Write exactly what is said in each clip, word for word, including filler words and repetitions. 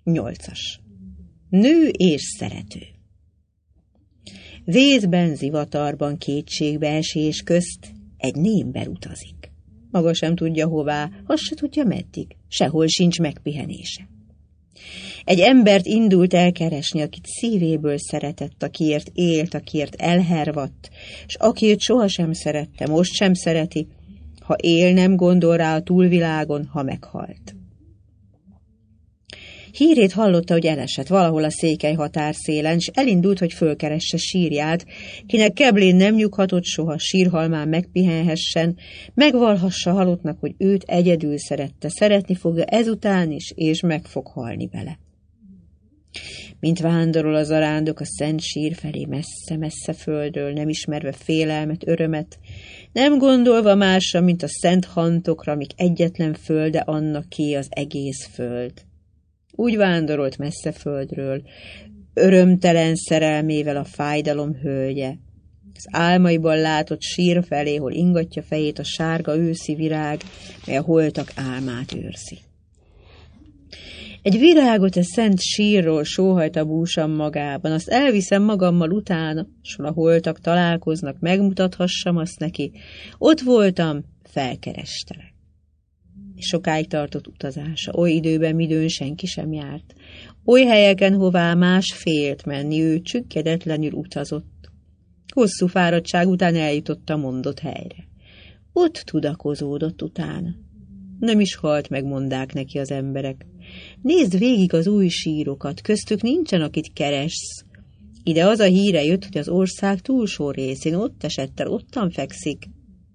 Nyolcas. Nő és szerető. Vészben, zivatarban, kétségbeesés közt egy némber utazik. Maga sem tudja hová, azt se tudja meddig, sehol sincs megpihenése. Egy embert indult elkeresni, akit szívéből szeretett, akiért élt, akiért elhervadt, s akiért sohasem szerette, most sem szereti, ha él, nem gondol rá a túlvilágon, ha meghalt. Hírét hallotta, hogy elesett valahol a székely határszélen, s elindult, hogy fölkeresse sírját, kinek keblén nem nyughatott soha, sírhalmán megpihenhessen, megvalhassa halottnak, hogy őt egyedül szerette, szeretni fogja ezután is, és meg fog halni vele. Mint vándorol az arándok a szent sír felé messze-messze földről, nem ismerve félelmet, örömet, nem gondolva másra, mint a szent hantokra, amik egyetlen földe annak ki az egész föld. Úgy vándorolt messze földről, örömtelen szerelmével a fájdalom hölgye. Az álmaiban látott sír felé, hol ingatja fejét a sárga őszi virág, mely a holtak álmát őrzi. Egy virágot a szent sírról sóhajt búsan magában, azt elviszem magammal utána, s hol a holtak találkoznak, megmutathassam azt neki. Ott voltam, felkerestelek. És sokáig tartott utazása, oly időben, midőn senki sem járt. Oly helyeken, hová más félt menni, ő csüggedetlenül utazott. Hosszú fáradtság után eljutott a mondott helyre. Ott tudakozódott utána. Nem is halt meg, mondák neki az emberek. Nézd végig az új sírokat, köztük nincsen, akit keressz. Ide az a híre jött, hogy az ország túlsó részén ott esett el, ottan fekszik.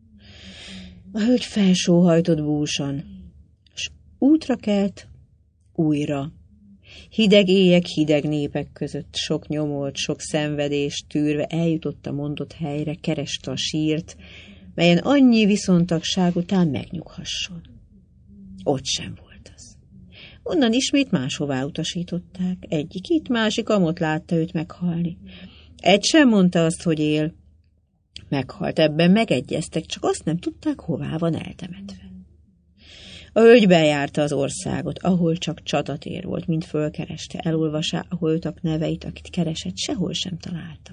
A hölgy felsóhajtott búsan, s útra kelt újra. Hideg éjek, hideg népek között, sok nyomort, sok szenvedést tűrve eljutott a mondott helyre, kereste a sírt, melyen annyi viszontagság után megnyughasson. Ott sem volt az. Onnan ismét máshová utasították. Egyik itt, másik amott látta őt meghalni. Egy sem mondta azt, hogy él. Meghalt, ebben megegyeztek, csak azt nem tudták, hová van eltemetve. A hölgy bejárta az országot, ahol csak csatatér volt, mind fölkereste, elolvasá a holtak neveit, akit keresett, sehol sem találta.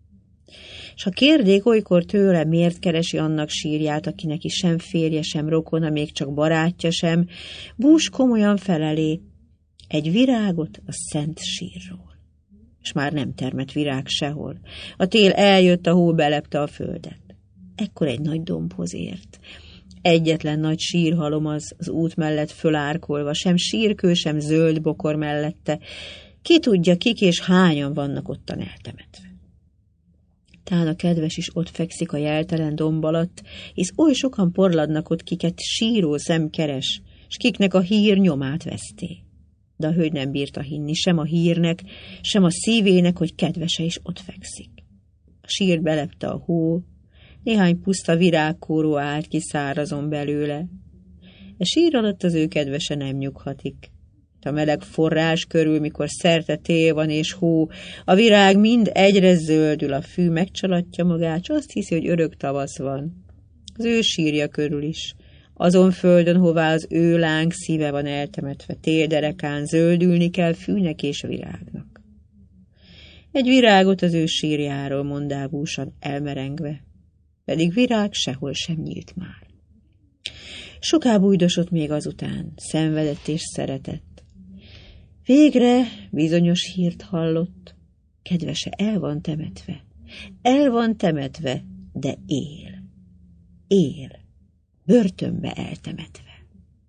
S ha kérdék olykor tőle, miért keresi annak sírját, aki neki sem férje, sem rokona, még csak barátja sem, bús komolyan felelé, egy virágot a szent sírról. És már nem termett virág sehol. A tél eljött, a hó belepte a földet. Ekkor egy nagy dombhoz ért. Egyetlen nagy sírhalom az, az út mellett fölárkolva, sem sírkő, sem zöld bokor mellette. Ki tudja, kik és hányan vannak ottan eltemetve. Tán a kedves is ott fekszik a jeltelen domb alatt, hisz oly sokan porladnak ott, kiket síró szem keres, s kiknek a hír nyomát veszté. De a hölgy nem bírta hinni sem a hírnek, sem a szívének, hogy kedvese is ott fekszik. A sírt belepte a hó, néhány puszta virágkóró állt ki szárazon belőle. A sír alatt az ő kedvese nem nyughatik. A meleg forrás körül, mikor szerte tél van és hó, a virág mind egyre zöldül, a fű megcsalatja magát, s azt hiszi, hogy örök tavasz van. Az ő sírja körül is. Azon földön, hová az ő láng szíve van eltemetve, télderekán zöldülni kell fűnek és virágnak. Egy virágot az ő sírjáról mondál búsan elmerengve, pedig virág sehol sem nyílt már. Soká bújdosott még azután, szenvedett és szeretett. Végre bizonyos hírt hallott, kedvese el van temetve, el van temetve, de él, él, börtönbe eltemetve.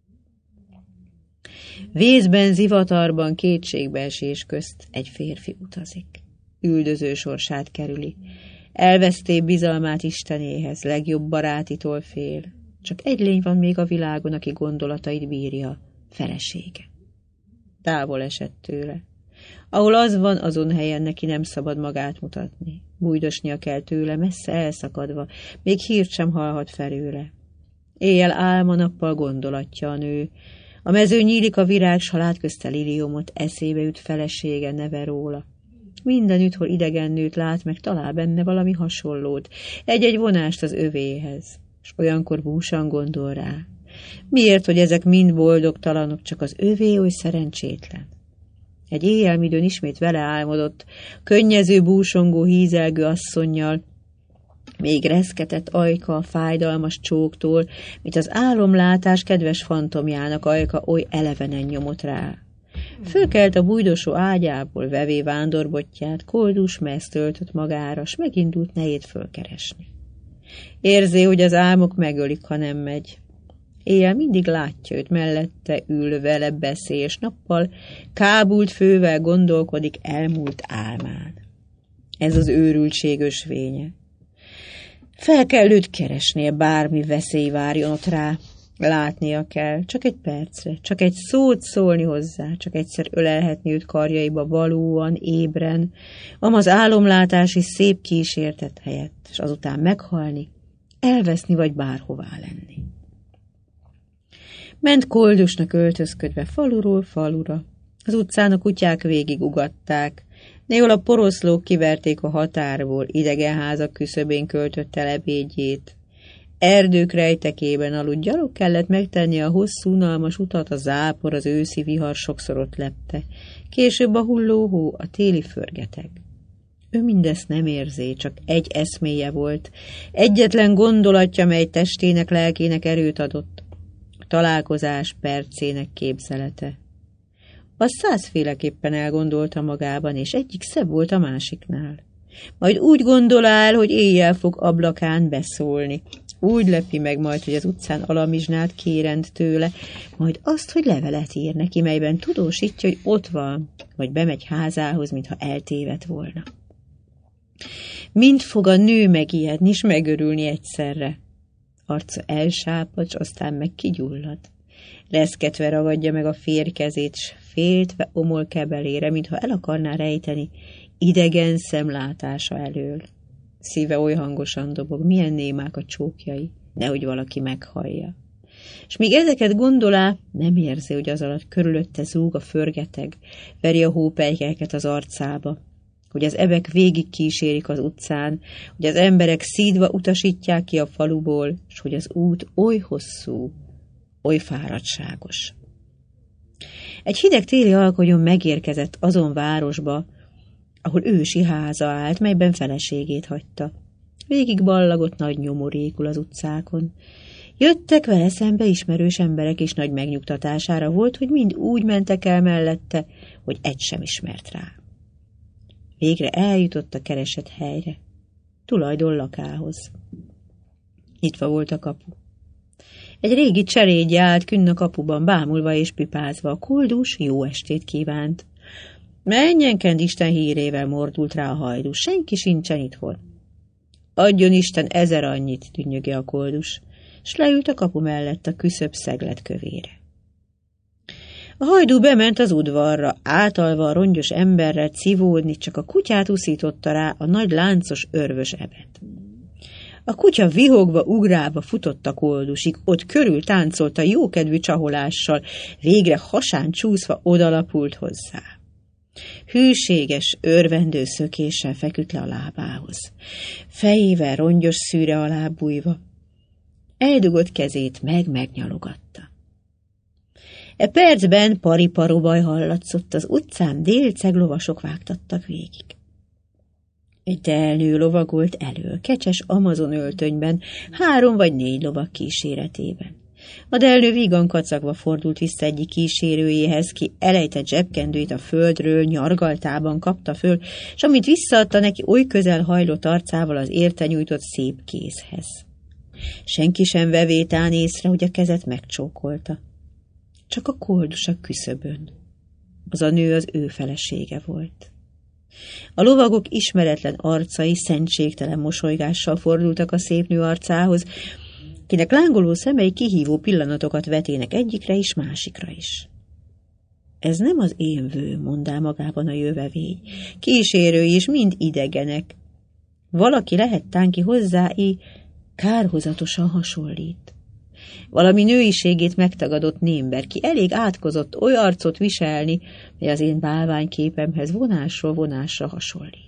Vészben, zivatarban, kétségbeesés közt egy férfi utazik. Üldöző sorsát kerüli. Elveszté bizalmát Istenéhez, legjobb barátitól fél. Csak egy lény van még a világon, aki gondolatait bírja, felesége. Távol esett tőle. Ahol az van, azon helyen neki nem szabad magát mutatni. Bújdosnia kell tőle, messze elszakadva, még hírt sem hallhat felőle. Éjjel álma, nappal gondolatja a nő. A mező nyílik a virág, s ha lát közte liliomot, eszébe jut felesége, neve róla. Mindenütt, hol idegen nőt lát, meg talál benne valami hasonlót, egy-egy vonást az övéhez, s olyankor búsan gondol rá. Miért, hogy ezek mind boldogtalanok, csak az övé oly szerencsétlen? Egy éjjelmidőn ismét vele álmodott, könnyező, búsongó, hízelgő asszonnyal, még reszketett ajka a fájdalmas csóktól, mint az álomlátás kedves fantomjának ajka oly elevenen nyomott rá. Fölkelt a bújdosó ágyából, vevé vándorbotját, koldus mez töltött magára, s megindult nejét fölkeresni. Érzi, hogy az álmok megölik, ha nem megy. Éjjel mindig látja őt mellette, ül vele, beszél, és nappal kábult fővel gondolkodik elmúlt álmán. Ez az őrültség ösvénye. Fel kell őt keresnie, bármi veszély várjon ott rá. Látnia kell, csak egy percre, csak egy szót szólni hozzá, csak egyszer ölelhetni őt karjaiba valóan, ébren, amaz álomlátási szép kísértet helyett, és azután meghalni, elveszni vagy bárhová lenni. Ment koldusnak öltözködve faluról falura. Az utcán a kutyák végig ugatták, néhol a poroszlók kiverték a határból, idegen házak küszöbén költött el ebédjét. Erdők rejtekében aludt, gyalog kellett megtenni a hosszú, unalmas utat, a zápor, az őszi vihar sokszor ott lepte. Később a hulló hó, a téli förgeteg. Ő mindezt nem érzé, csak egy eszméje volt, egyetlen gondolatja, mely testének, lelkének erőt adott. Találkozás percének képzelete. Az százféleképpen elgondolta magában, és egyik szebb volt a másiknál. Majd úgy gondolál, hogy éjjel fog ablakán beszólni. Úgy lepi meg majd, hogy az utcán alamizsnát kérend tőle, majd azt, hogy levelet ír neki, melyben tudósítja, hogy ott van, vagy bemegy házához, mintha eltévedt volna. Mind fog a nő megijedni, és megörülni egyszerre. Arca elsápad, s aztán meg kigyullad. Reszketve ragadja meg a férj kezét, s féltve omol kebelére, mintha el akarná rejteni idegen szemlátása elől. Szíve oly hangosan dobog, milyen némák a csókjai, nehogy valaki meghallja. És míg ezeket gondolá, nem érzi, hogy az alatt körülötte zúg a förgeteg, veri a hópelykeket az arcába, hogy az ebek végig kísérik az utcán, hogy az emberek szídva utasítják ki a faluból, és hogy az út oly hosszú, oly fáradtságos. Egy hideg téli alkonyon megérkezett azon városba, ahol ősi háza állt, melyben feleségét hagyta. Végig ballagott nagy nyomorékul az utcákon. Jöttek vele szembe ismerős emberek, és nagy megnyugtatására volt, hogy mind úgy mentek el mellette, hogy egy sem ismert rá. Végre eljutott a keresett helyre, tulajdon lakához. Nyitva volt a kapu. Egy régi cserédje állt künn a kapuban, bámulva és pipázva. A koldus jó estét kívánt. Menjen kend Isten hírével, mordult rá a hajdú, senki sincsen itthon. Adjon Isten ezer annyit, tűnnyögi a koldus, s leült a kapu mellett a küszöb szeglet kövére. A hajdú bement az udvarra, átalva a rongyos emberrel civódni, csak a kutyát uszította rá a nagy láncos örvös ebet. A kutya vihogva, ugrálva futott a koldusig, ott körül táncolta jókedvű csaholással, végre hasán csúszva odalapult hozzá. Hűséges, örvendő szökéssel feküdt le a lábához, fejével rongyos szűre alá bújva. Eldugott kezét meg-megnyalogatta. E percben pariparobaj hallatszott, az utcán délceg lovasok vágtattak végig. Egy delnő lovagolt elől, kecses amazon öltönyben, három vagy négy lovak kíséretében. A delnő vígan kacagva fordult vissza egyik kísérőjéhez, ki elejtett zsebkendőit a földről, nyargaltában kapta föl, és amint visszaadta neki, oly közel hajlott arcával az érte nyújtott szép kézhez. Senki sem vevétán észre, hogy a kezet megcsókolta. Csak a koldus a küszöbön. Az a nő az ő felesége volt. A lovagok ismeretlen arcai szentségtelen mosolygással fordultak a szép nő arcához, kinek lángoló szemei kihívó pillanatokat vetének egyikre is, másikra is. Ez nem az én vő, mondá magában a jövevény. Kísérői is mind idegenek. Valaki lehet tánki hozzá-i kárhozatosan hasonlít. Valami nőiségét megtagadott némber, ki elég átkozott oly arcot viselni, mely az én bálványképemhez vonásról vonásra hasonlít.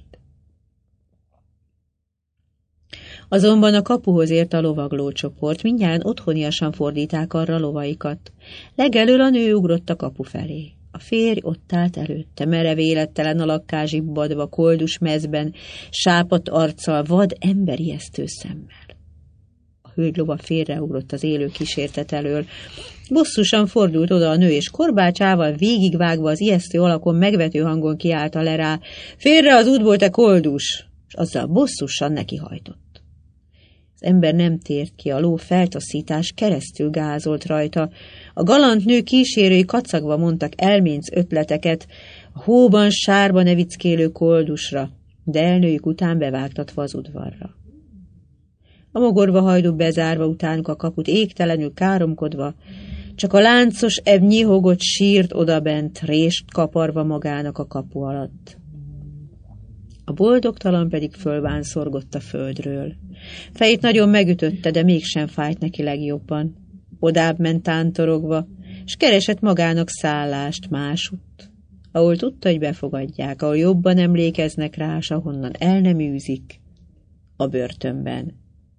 Azonban a kapuhoz ért a lovagló csoport, mindjárt otthoniasan fordíták arra lovaikat. Legelől a nő ugrott a kapu felé. A férj ott állt előtte, merev élettelen alakká zsibbadva, koldus mezben, sápadt arccal, vad emberijesztő szemmel. A hölgy lova félreugrott az élő kísértet elől. Bosszusan fordult oda a nő, és korbácsával végigvágva az ijesztő alakon megvető hangon kiállta le rá: félre az útból, te koldus! És azzal bosszusan nekihajtott. Az ember nem tért ki, a ló feltaszítás keresztül gázolt rajta. A galant nő kísérői kacagva mondtak elménc ötleteket a hóban, sárban nevickélő koldusra, de elnőjük után bevágtatva az udvarra. A mogorva hajdú bezárva utánuk a kaput, égtelenül káromkodva, csak a láncos ebb nyihogott sírt odabent, rést kaparva magának a kapu alatt. A boldogtalan pedig fölvánszorgott a földről. Fejét nagyon megütötte, de mégsem fájt neki legjobban. Odább ment tántorogva, s keresett magának szállást másutt, ahol tudta, hogy befogadják, ahol jobban emlékeznek rá, s ahonnan el nem űzik, a börtönben.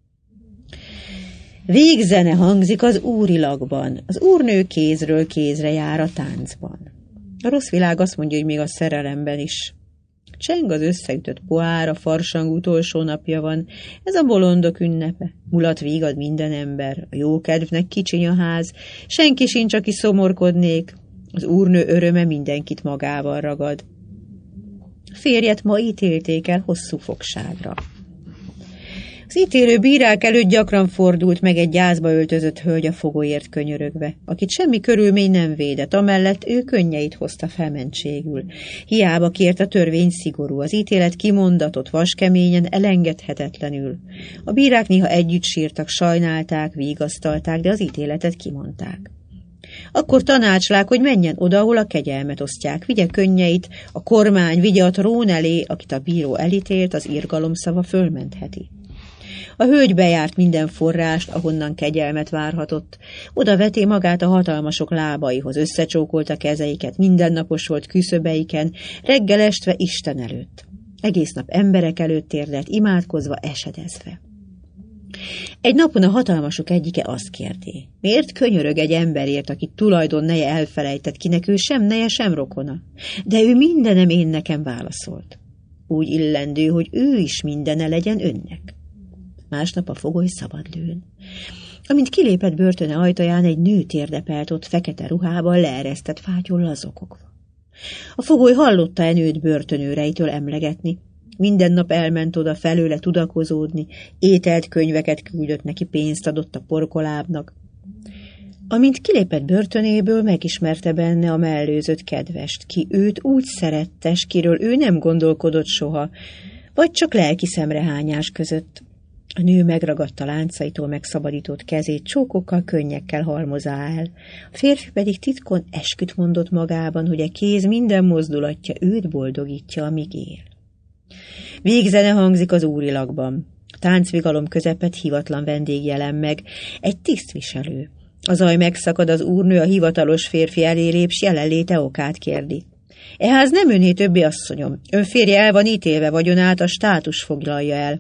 Végzene hangzik az úrilagban, az úrnő kézről kézre jár a táncban. A rossz világ azt mondja, hogy még a szerelemben is. Cseng az összeütött pohár, a farsang utolsó napja van, ez a bolondok ünnepe. Mulat vígad minden ember, a jókedvnek kicsiny a ház, senki sincs, aki szomorkodnék, az úrnő öröme mindenkit magával ragad. Férjet ma ítélték el hosszú fogságra. Az ítélő bírák előtt gyakran fordult meg egy gyászba öltözött hölgy a fogolyért könyörögve, akit semmi körülmény nem védett, amellett ő könnyeit hozta felmentségül. Hiába kért a törvény szigorú, az ítélet kimondatott vaskeményen, elengedhetetlenül. A bírák néha együtt sírtak, sajnálták, vigasztalták, de az ítéletet kimondták. Akkor tanácslák, hogy menjen oda, ahol a kegyelmet osztják, vigye könnyeit, a kormány vigye a trón elé, akit a bíró elítélt, az irgalom szava fölmentheti. A hölgy bejárt minden forrást, ahonnan kegyelmet várhatott. Oda veté magát a hatalmasok lábaihoz, összecsókolta kezeiket, mindennapos volt küszöbeiken, reggel estve Isten előtt. Egész nap emberek előtt térdelt, imádkozva, esedezve. Egy napon a hatalmasok egyike azt kérdi: miért könyörög egy emberért, akit tulajdon neje elfelejtett, kinek ő sem neje, sem rokona? De ő mindenem én nekem válaszolt. Úgy illendő, hogy ő is mindene legyen önnek. Másnap a fogoly szabadlőn. Amint kilépett börtöne ajtaján, egy nő térdepelt ott fekete ruhában, leeresztett fátyollal zokogva. A fogoly hallotta e nőt börtönőreitől emlegetni. Minden nap elment oda felőle tudakozódni, ételt, könyveket küldött neki, pénzt adott a porkolábnak. Amint kilépett börtönéből, megismerte benne a mellőzött kedvest, ki őt úgy szerette, s kiről ő nem gondolkodott soha, vagy csak lelki szemrehányás között. A nő megragadta láncaitól megszabadított kezét, csókokkal, könnyekkel halmozá el. A férfi pedig titkon esküt mondott magában, hogy a kéz minden mozdulatja őt boldogítja, amíg él. Végzene hangzik az úrilagban. A táncvigalom közepet hivatlan vendég jelen meg, egy tisztviselő. A zaj megszakad, az úrnő a hivatalos férfi elé lép, s jelenléte okát kérdi. E ház nem öné többé, asszonyom. Ön férje el van ítélve, vagyonát a státus foglalja el.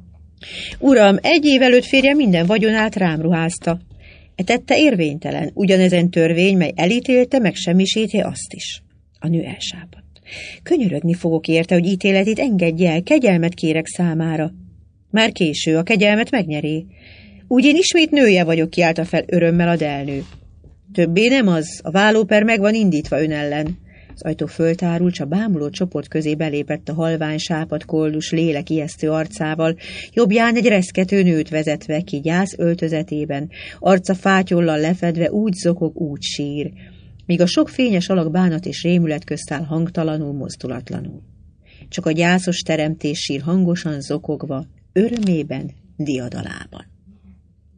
Uram, egy év előtt férje minden vagyonát rám ruházta. E tette érvénytelen, ugyanezen törvény, mely elítélte, megsemmisíti azt is. A nő elsápadt. Könyörögni fogok érte, hogy ítéletét engedje el, kegyelmet kérek számára. Már késő, a kegyelmet megnyeré. Úgy én ismét nője vagyok, kiálta fel örömmel a delnő. Többé nem az, a vállóper meg van indítva ön ellen. Az ajtó föltárult, s a bámuló csoport közé belépett a halvány sápadt koldus lélek ijesztő arcával, jobbján egy reszkető nőt vezetve ki gyász öltözetében, arca fátyollal lefedve úgy zokog, úgy sír, míg a sok fényes alak bánat és rémület közt áll hangtalanul, mozdulatlanul. Csak a gyászos teremtés sír hangosan zokogva, örömében, diadalában.